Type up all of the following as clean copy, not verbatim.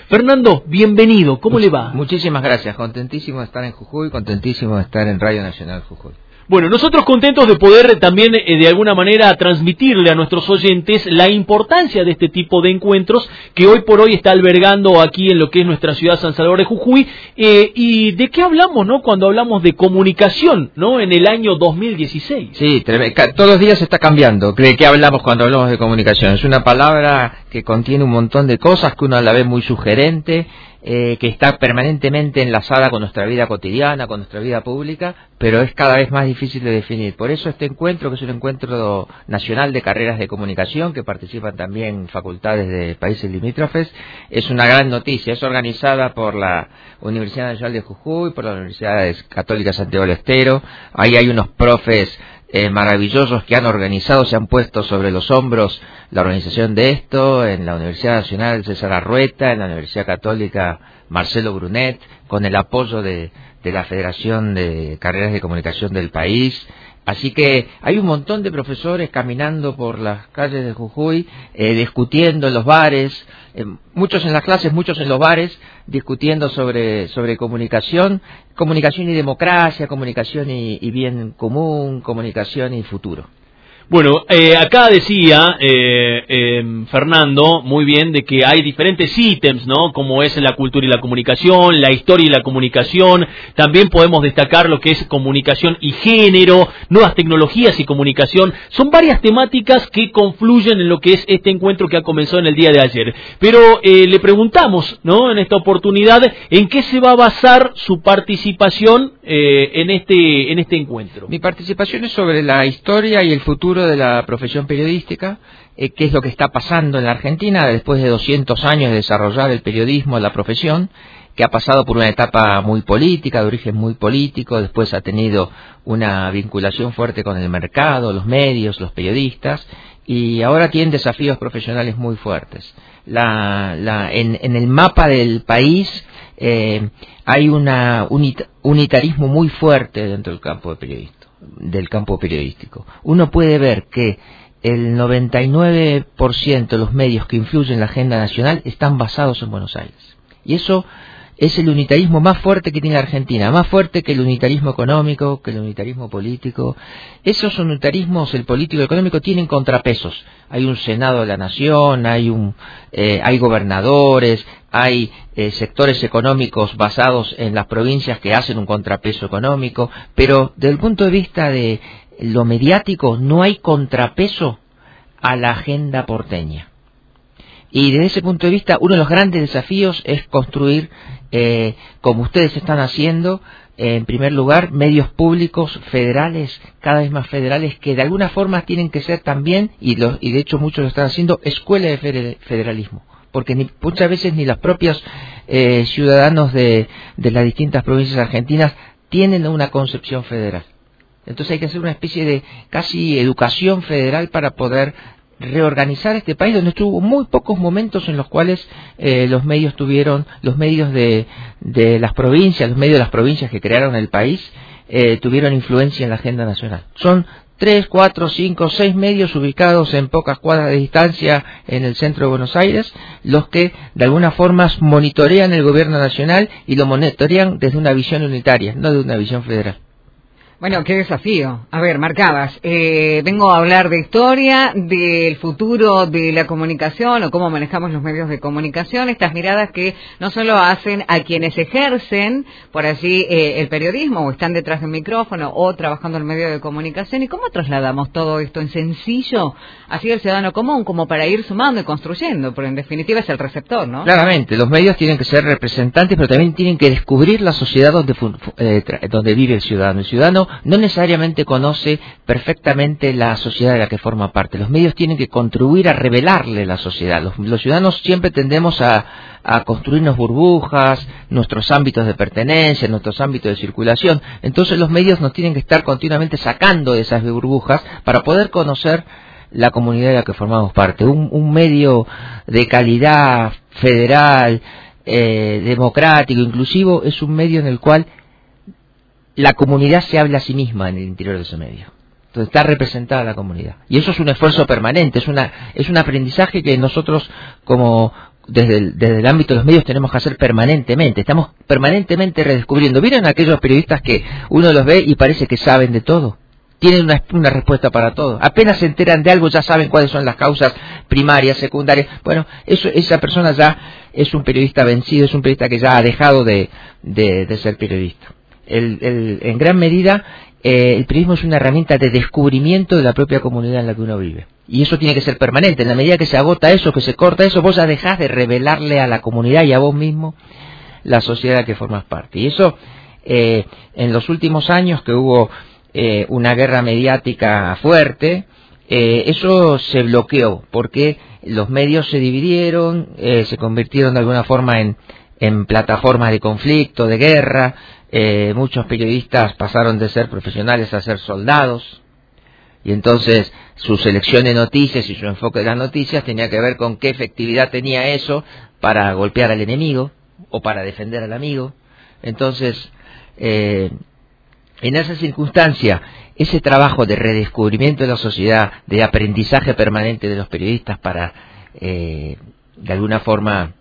Fernando, bienvenido, ¿cómo le va? Muchísimas gracias, contentísimo de estar en Jujuy, contentísimo de estar en Radio Nacional Jujuy. Bueno, nosotros contentos de poder también de alguna manera transmitirle a nuestros oyentes la importancia de este tipo de encuentros que hoy por hoy está albergando aquí en lo que es nuestra ciudad San Salvador de Jujuy. ¿Y de qué hablamos, no? Cuando hablamos de comunicación, ¿no? En el año 2016. Sí, todos los días está cambiando. ¿De qué hablamos cuando hablamos de comunicación? Es una palabra que contiene un montón de cosas que uno la ve muy sugerente, que está permanentemente enlazada con nuestra vida cotidiana, con nuestra vida pública, pero es cada vez más difícil de definir. Por eso este encuentro, que es un encuentro nacional de carreras de comunicación, que participan también facultades de países limítrofes, es una gran noticia. Es organizada por la Universidad Nacional de Jujuy, por la Universidad Católica Santiago del Estero. Ahí hay unos profes maravillosos que han organizado, se han puesto sobre los hombros la organización de esto, en la Universidad Nacional César Arrueta, en la Universidad Católica Marcelo Brunet, con el apoyo de la Federación de Carreras de Comunicación del país. Así que hay un montón de profesores caminando por las calles de Jujuy, discutiendo en los bares, muchos en las clases, muchos en los bares, discutiendo sobre comunicación y democracia, comunicación y bien común, comunicación y futuro. Bueno, acá decía Fernando muy bien de que hay diferentes ítems, ¿no? Como es la cultura y la comunicación, la historia y la comunicación. También podemos destacar lo que es comunicación y género, nuevas tecnologías y comunicación. Son varias temáticas que confluyen en lo que es este encuentro que ha comenzado en el día de ayer. Pero le preguntamos, ¿no? En esta oportunidad, ¿en qué se va a basar su participación en este encuentro? Mi participación es sobre la historia y el futuro de la profesión periodística, qué es lo que está pasando en la Argentina después de 200 años de desarrollar el periodismo, la profesión, que ha pasado por una etapa muy política, de origen muy político, después ha tenido una vinculación fuerte con el mercado, los medios, los periodistas, y ahora tienen desafíos profesionales muy fuertes. En el mapa del país hay un unitarismo muy fuerte dentro del campo periodístico. Uno puede ver que el 99% de los medios que influyen en la agenda nacional están basados en Buenos Aires. Y eso es el unitarismo más fuerte que tiene la Argentina, más fuerte que el unitarismo económico, que el unitarismo político. Esos unitarismos, el político y el económico, tienen contrapesos. Hay un Senado de la Nación, hay gobernadores, hay sectores económicos basados en las provincias que hacen un contrapeso económico, pero desde el punto de vista de lo mediático no hay contrapeso a la agenda porteña. Y desde ese punto de vista, uno de los grandes desafíos es construir, como ustedes están haciendo, en primer lugar, medios públicos federales, cada vez más federales, que de alguna forma tienen que ser también, y de hecho muchos lo están haciendo, escuela de federalismo. Porque muchas veces ni los propios ciudadanos de las distintas provincias argentinas tienen una concepción federal. Entonces hay que hacer una especie de casi educación federal para poder reorganizar este país, donde tuvo muy pocos momentos en los cuales los medios de las provincias, los medios de las provincias que crearon el país, tuvieron influencia en la agenda nacional. Son 3, 4, 5, 6 medios ubicados en pocas cuadras de distancia en el centro de Buenos Aires, los que de alguna forma monitorean el gobierno nacional y lo monitorean desde una visión unitaria, no de una visión federal. Bueno, qué desafío. A ver, Marcabas, vengo a hablar de historia, del futuro de la comunicación o cómo manejamos los medios de comunicación, estas miradas que no solo hacen a quienes ejercen, por allí, el periodismo o están detrás de un micrófono o trabajando en medio de comunicación, y cómo trasladamos todo esto en sencillo hacia el ciudadano común, como para ir sumando y construyendo, porque en definitiva es el receptor, ¿no? Claramente, los medios tienen que ser representantes, pero también tienen que descubrir la sociedad donde vive el ciudadano. El ciudadano no necesariamente conoce perfectamente la sociedad de la que forma parte. Los medios tienen que contribuir a revelarle la sociedad. Los ciudadanos siempre tendemos a construirnos burbujas, nuestros ámbitos de pertenencia, nuestros ámbitos de circulación. Entonces los medios nos tienen que estar continuamente sacando de esas burbujas para poder conocer la comunidad de la que formamos parte. Un medio de calidad, federal, democrático, inclusivo, es un medio en el cual la comunidad se habla a sí misma en el interior de ese medio. Entonces está representada la comunidad. Y eso es un esfuerzo permanente, es un aprendizaje que nosotros como desde el ámbito de los medios tenemos que hacer permanentemente. Estamos permanentemente redescubriendo. ¿Vieron aquellos periodistas que uno los ve y parece que saben de todo? Tienen una respuesta para todo. Apenas se enteran de algo ya saben cuáles son las causas primarias, secundarias. Bueno, esa persona ya es un periodista vencido, es un periodista que ya ha dejado de ser periodista. En gran medida, el periodismo es una herramienta de descubrimiento de la propia comunidad en la que uno vive. Y eso tiene que ser permanente. En la medida que se agota eso, que se corta eso, vos ya dejás de revelarle a la comunidad y a vos mismo la sociedad que formas parte. Y eso, en los últimos años que hubo una guerra mediática fuerte, eso se bloqueó, porque los medios se dividieron, se convirtieron de alguna forma en plataformas de conflicto, de guerra. Muchos periodistas pasaron de ser profesionales a ser soldados, y entonces su selección de noticias y su enfoque de las noticias tenía que ver con qué efectividad tenía eso para golpear al enemigo o para defender al amigo. Entonces, en esa circunstancia, ese trabajo de redescubrimiento de la sociedad, de aprendizaje permanente de los periodistas para, de alguna forma,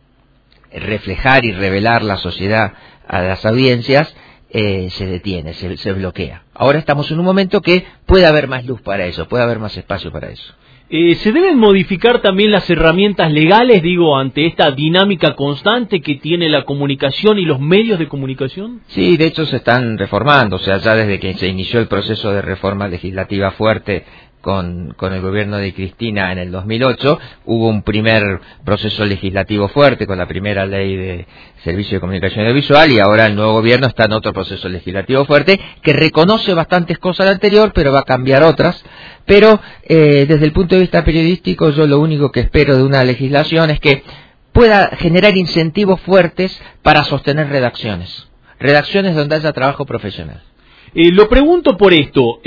reflejar y revelar la sociedad a las audiencias, se detiene, se bloquea. Ahora estamos en un momento que puede haber más luz para eso, puede haber más espacio para eso. ¿Se deben modificar también las herramientas legales, ante esta dinámica constante que tiene la comunicación y los medios de comunicación? Sí, de hecho se están reformando, o sea, ya desde que se inició el proceso de reforma legislativa fuerte con el gobierno de Cristina en el 2008, hubo un primer proceso legislativo fuerte con la primera ley de servicio de comunicación audiovisual, y ahora el nuevo gobierno está en otro proceso legislativo fuerte que reconoce bastantes cosas del anterior, pero va a cambiar otras. Pero desde el punto de vista periodístico, yo lo único que espero de una legislación es que pueda generar incentivos fuertes para sostener redacciones donde haya trabajo profesional. Lo pregunto por esto,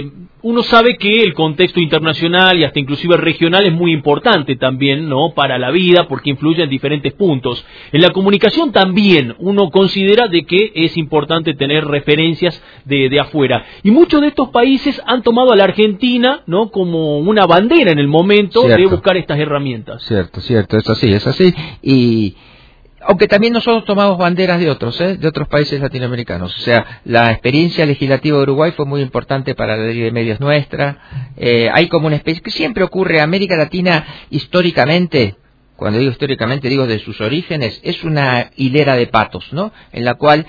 uno sabe que el contexto internacional y hasta inclusive regional es muy importante también, ¿no?, para la vida, porque influye en diferentes puntos. En la comunicación también uno considera de que es importante tener referencias de afuera. Y muchos de estos países han tomado a la Argentina, ¿no?, como una bandera en el momento de buscar estas herramientas. Cierto, es así. Y aunque también nosotros tomamos banderas de otros países latinoamericanos. O sea, la experiencia legislativa de Uruguay fue muy importante para la ley de medios nuestra. Hay como una especie que siempre ocurre. América Latina históricamente, cuando digo históricamente digo de sus orígenes, es una hilera de patos, ¿no? En la cual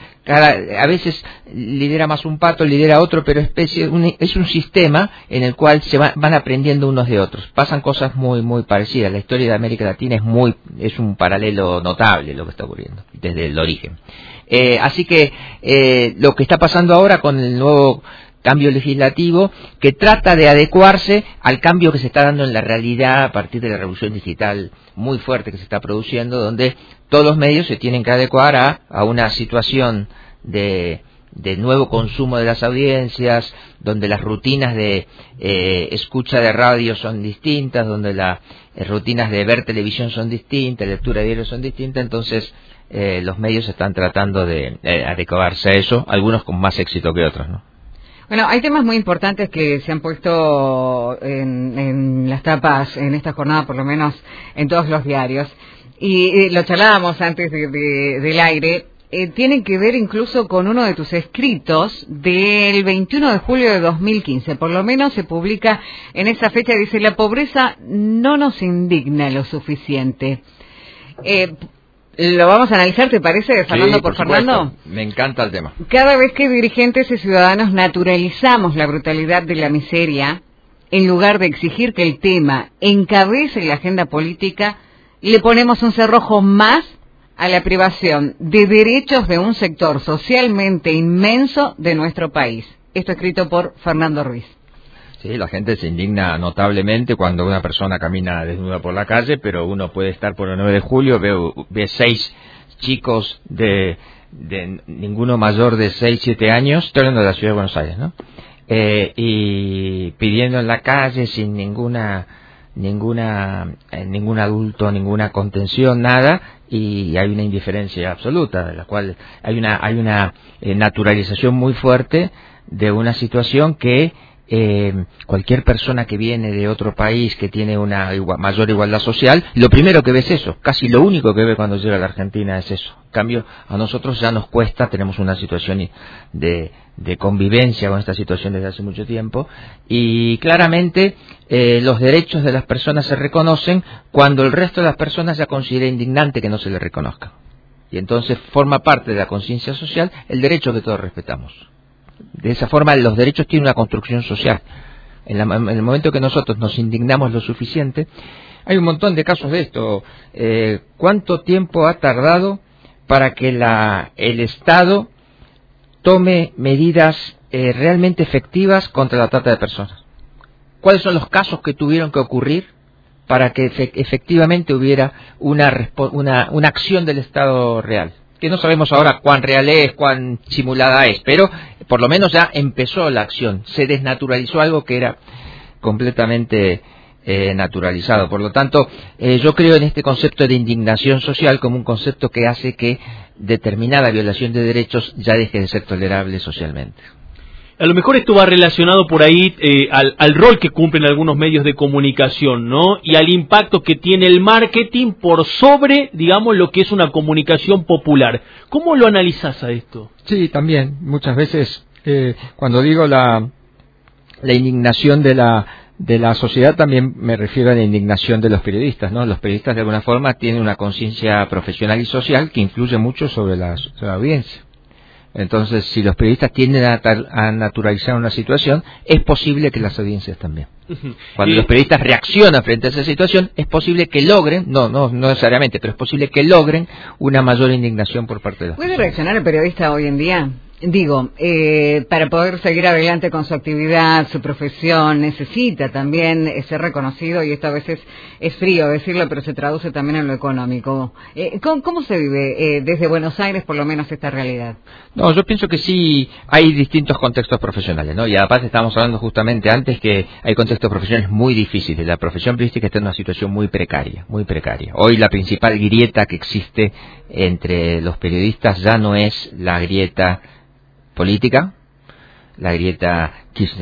a veces lidera más un pato, lidera otro, pero es un sistema en el cual se van aprendiendo unos de otros. Pasan cosas muy muy parecidas. La historia de América Latina es un paralelo notable lo que está ocurriendo desde el origen. Así que lo que está pasando ahora con el nuevo cambio legislativo, que trata de adecuarse al cambio que se está dando en la realidad a partir de la revolución digital muy fuerte que se está produciendo, donde todos los medios se tienen que adecuar a una situación de nuevo consumo de las audiencias, donde las rutinas de escucha de radio son distintas, donde las rutinas de ver televisión son distintas, lectura de diarios son distintas. Entonces los medios están tratando de adecuarse a eso, algunos con más éxito que otros, ¿no? Bueno, hay temas muy importantes que se han puesto en las tapas en esta jornada, por lo menos en todos los diarios, y lo charlábamos antes del aire. Tienen que ver incluso con uno de tus escritos del 21 de julio de 2015, por lo menos se publica en esa fecha, dice: la pobreza no nos indigna lo suficiente. Lo vamos a analizar, ¿te parece, Fernando, sí, por Fernando? Supuesto. Me encanta el tema. Cada vez que dirigentes y ciudadanos naturalizamos la brutalidad de la miseria, en lugar de exigir que el tema encabece la agenda política, le ponemos un cerrojo más a la privación de derechos de un sector socialmente inmenso de nuestro país. Esto escrito por Fernando Ruiz. Sí, la gente se indigna notablemente cuando una persona camina desnuda por la calle, pero uno puede estar por el 9 de julio, ve 6 chicos de ninguno mayor de 6, 7 años, estoy hablando de la ciudad de Buenos Aires, ¿no? Y pidiendo en la calle sin ningún adulto, ninguna contención, nada, y hay una indiferencia absoluta, de la cual hay una naturalización muy fuerte de una situación que cualquier persona que viene de otro país que tiene una mayor igualdad social, lo primero que ve es eso, casi lo único que ve cuando llega a la Argentina es eso. En cambio, a nosotros ya nos cuesta, tenemos una situación de convivencia con esta situación desde hace mucho tiempo, y claramente los derechos de las personas se reconocen cuando el resto de las personas ya considera indignante que no se les reconozca. Y entonces forma parte de la conciencia social el derecho que todos respetamos. De esa forma los derechos tienen una construcción social. En el momento que nosotros nos indignamos lo suficiente, hay un montón de casos de esto. ¿Cuánto tiempo ha tardado para que el Estado tome medidas realmente efectivas contra la trata de personas? ¿Cuáles son los casos que tuvieron que ocurrir para que efectivamente hubiera una acción del Estado real? Que no sabemos ahora cuán real es, cuán simulada es, pero por lo menos ya empezó la acción, se desnaturalizó algo que era completamente naturalizado. Por lo tanto, yo creo en este concepto de indignación social como un concepto que hace que determinada violación de derechos ya deje de ser tolerable socialmente. A lo mejor esto va relacionado por ahí al rol que cumplen algunos medios de comunicación, ¿no? Y al impacto que tiene el marketing por sobre, digamos, lo que es una comunicación popular. ¿Cómo lo analizás a esto? Sí, también. Muchas veces, cuando digo la indignación de la sociedad, también me refiero a la indignación de los periodistas, ¿no? Los periodistas, de alguna forma, tienen una conciencia profesional y social que influye mucho sobre la audiencia. Entonces, si los periodistas tienden a naturalizar una situación, es posible que las audiencias también. Cuando los periodistas reaccionan frente a esa situación, es posible que logren, no necesariamente, pero es posible que logren una mayor indignación por parte de los ¿Puede reaccionar el periodista hoy en día? Digo, para poder seguir adelante con su actividad, su profesión, necesita también ser reconocido, y esto a veces es frío decirlo, pero se traduce también en lo económico. ¿Cómo se vive desde Buenos Aires, por lo menos, esta realidad? No, yo pienso que sí hay distintos contextos profesionales, ¿no? Y aparte estábamos hablando justamente antes que hay contextos profesionales muy difíciles. La profesión periodística está en una situación muy precaria, muy precaria. Hoy la principal grieta que existe entre los periodistas ya no es la grieta política, la grieta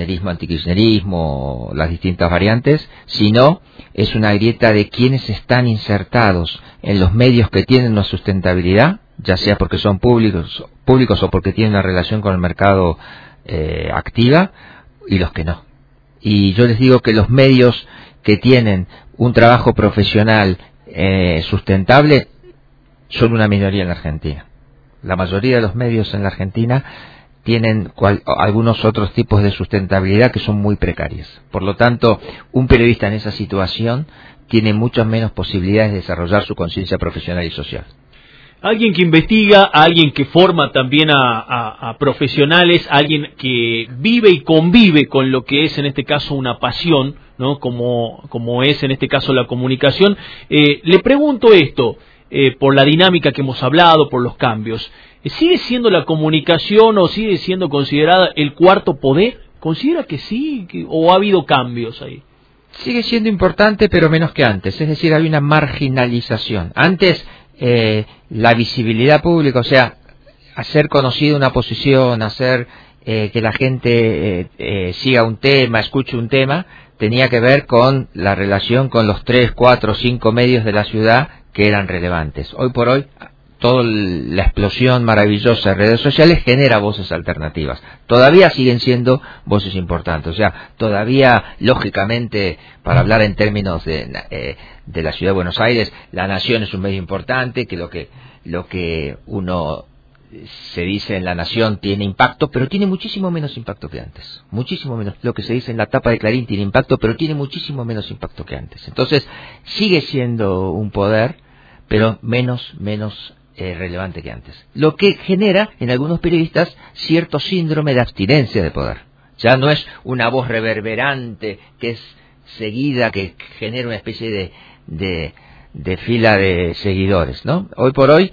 kirchnerismo, las distintas variantes, sino es una grieta de quienes están insertados en los medios que tienen una sustentabilidad, ya sea porque son públicos o porque tienen una relación con el mercado activa, y los que no. Y yo les digo que los medios que tienen un trabajo profesional sustentable son una minoría en la Argentina. La mayoría de los medios en la Argentina tienen algunos otros tipos de sustentabilidad que son muy precarias. Por lo tanto, un periodista en esa situación tiene muchas menos posibilidades de desarrollar su conciencia profesional y social. Alguien que investiga, alguien que forma también a profesionales, alguien que vive y convive con lo que es en este caso una pasión, ¿no? Como es en este caso la comunicación. Le pregunto esto, por la dinámica que hemos hablado, por los cambios. ¿Sigue siendo la comunicación o sigue siendo considerada el cuarto poder? ¿Considera que sí o ha habido cambios ahí? Sigue siendo importante, pero menos que antes. Es decir, hay una marginalización. Antes, la visibilidad pública, o sea, hacer conocida una posición, hacer que la gente siga un tema, escuche un tema, tenía que ver con la relación con los 3, 4, 5 medios de la ciudad que eran relevantes. Hoy por hoy, toda la explosión maravillosa de redes sociales genera voces alternativas. Todavía siguen siendo voces importantes. O sea, todavía, lógicamente, para hablar en términos de la ciudad de Buenos Aires, La Nación es un medio importante, que lo que uno se dice en La Nación tiene impacto, pero tiene muchísimo menos impacto que antes. Muchísimo menos. Lo que se dice en la tapa de Clarín tiene impacto, pero tiene muchísimo menos impacto que antes. Entonces, sigue siendo un poder, pero menos relevante que antes. Lo que genera en algunos periodistas cierto síndrome de abstinencia de poder. Ya no es una voz reverberante que es seguida, que genera una especie de fila de seguidores, ¿no? Hoy por hoy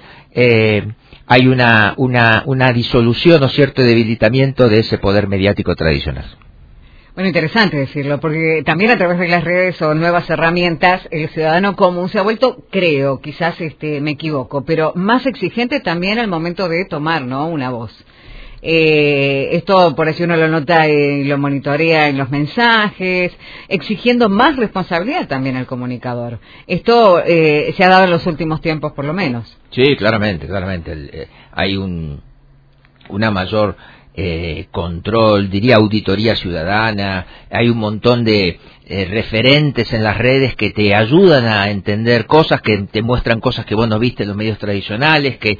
hay una disolución o cierto debilitamiento de ese poder mediático tradicional. Bueno, interesante decirlo, porque también a través de las redes o nuevas herramientas, el ciudadano común se ha vuelto, creo, quizás me equivoco, pero más exigente también al momento de tomar, ¿no?, una voz. esto por así uno lo nota y lo monitorea en los mensajes, exigiendo más responsabilidad también al comunicador. Esto se ha dado en los últimos tiempos por lo menos. Sí, claramente. Hay una mayor control, diría auditoría ciudadana, hay un montón de referentes en las redes que te ayudan a entender cosas, que te muestran cosas que vos no viste en los medios tradicionales, que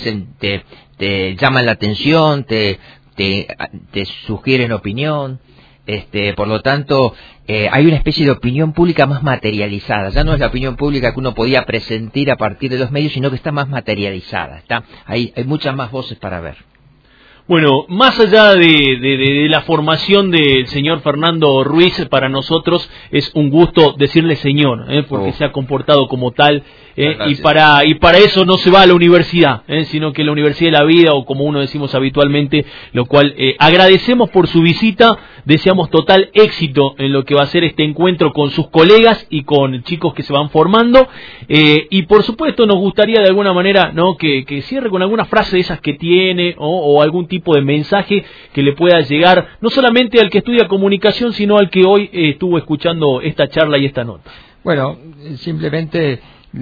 te llaman la atención, te sugieren opinión. Por lo tanto, hay una especie de opinión pública más materializada. Ya no es la opinión pública que uno podía presentir a partir de los medios, sino que está más materializada. Hay muchas más voces para ver. Bueno, más allá de la formación del señor Fernando Ruiz, para nosotros es un gusto decirle señor, porque se ha comportado como tal, y para eso no se va a la universidad, sino que la universidad de la vida, o como uno decimos habitualmente, lo cual agradecemos por su visita, deseamos total éxito en lo que va a ser este encuentro con sus colegas y con chicos que se van formando, y por supuesto nos gustaría de alguna manera, ¿no?, que cierre con alguna frase de esas que tiene, o algún tipo de mensaje que le pueda llegar no solamente al que estudia comunicación, sino al que hoy estuvo escuchando esta charla y esta nota. Bueno, simplemente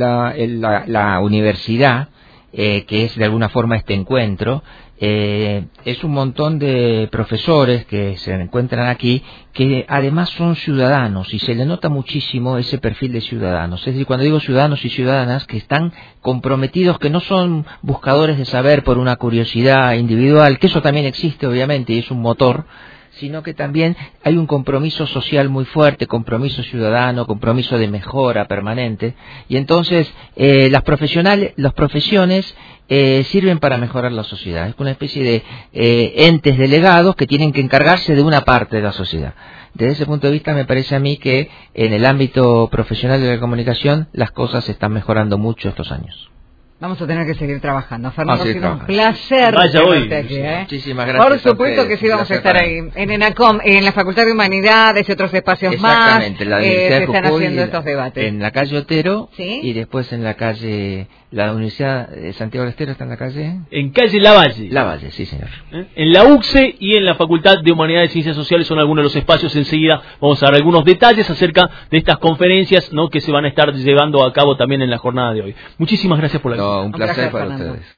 la universidad, que es de alguna forma este encuentro, es un montón de profesores que se encuentran aquí, que además son ciudadanos, y se le nota muchísimo ese perfil de ciudadanos. Es decir, cuando digo ciudadanos y ciudadanas, que están comprometidos, que no son buscadores de saber por una curiosidad individual, que eso también existe obviamente y es un motor, sino que también hay un compromiso social muy fuerte, compromiso ciudadano, compromiso de mejora permanente, y entonces las profesiones sirven para mejorar la sociedad. Es una especie de entes delegados que tienen que encargarse de una parte de la sociedad. Desde ese punto de vista me parece a mí que en el ámbito profesional de la comunicación las cosas están mejorando mucho estos años. Vamos a tener que seguir trabajando. Fernando, ha sido un placer tenerte aquí. Muchísimas gracias. Por supuesto que sí, vamos a estar ahí. En ENACOM, en la Facultad de Humanidades y otros espacios más. Exactamente, la se están haciendo estos debates. En la calle Otero, ¿sí?, y después en la calle, la Universidad de Santiago del Estero está en la calle. En calle Lavalle. Lavalle, sí, señor. En la UCSE y en la Facultad de Humanidades y Ciencias Sociales son algunos de los espacios. Enseguida vamos a dar algunos detalles acerca de estas conferencias, ¿no?, que se van a estar llevando a cabo también en la jornada de hoy. Muchísimas gracias por la visita. Un placer para ustedes.